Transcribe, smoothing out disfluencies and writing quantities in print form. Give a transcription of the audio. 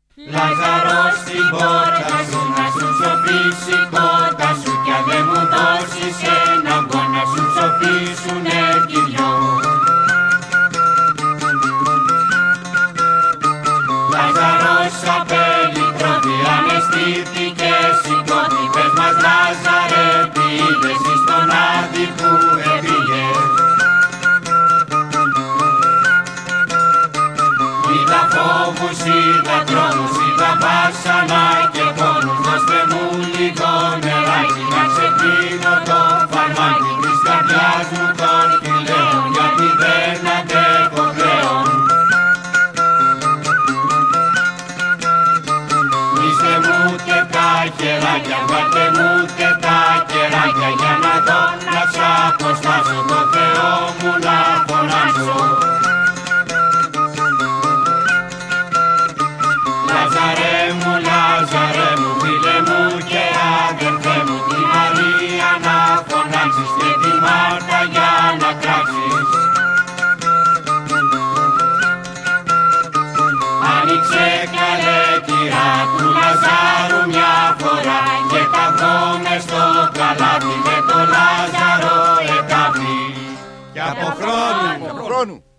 Λάζαρο στην πόρτα σου να σου ψοφήσει κότα σου κι αν δεν μου δώσεις ένα αυγό να σου ψοφήσουνε κι δυο. Λάζαρος απέλη τρώτη αναισθήθηκε σηκώτη. Πες μας Λάζαρε τι είδες στον Άδη που έφυγες. Είδα φόβους, είδα τρόμους, είδα βάσανα και πόνους. Δώστε μου λίγο νεράκι να ξεπίνω το φαρμάκι της καρδιάς μου των κυλαίων, γιατί δεν αντέχω πλέον. Είστε μου και τα χεράκια, βάλτε μου και τα κεράκια για να δω να ξαποστάσω το Θεό μου να φωνάσω. Λάζαρε μου, φίλε μου και αδερφέ μου, τη Μαρία να φωνάξεις και τη Μάρτα για να κράξεις. Άνοιξε καλέ κυρά του Λαζάρου μια φορά και τα βγω στο καλάθι με το Λάζαρο εκάφη. Και από χρόνου.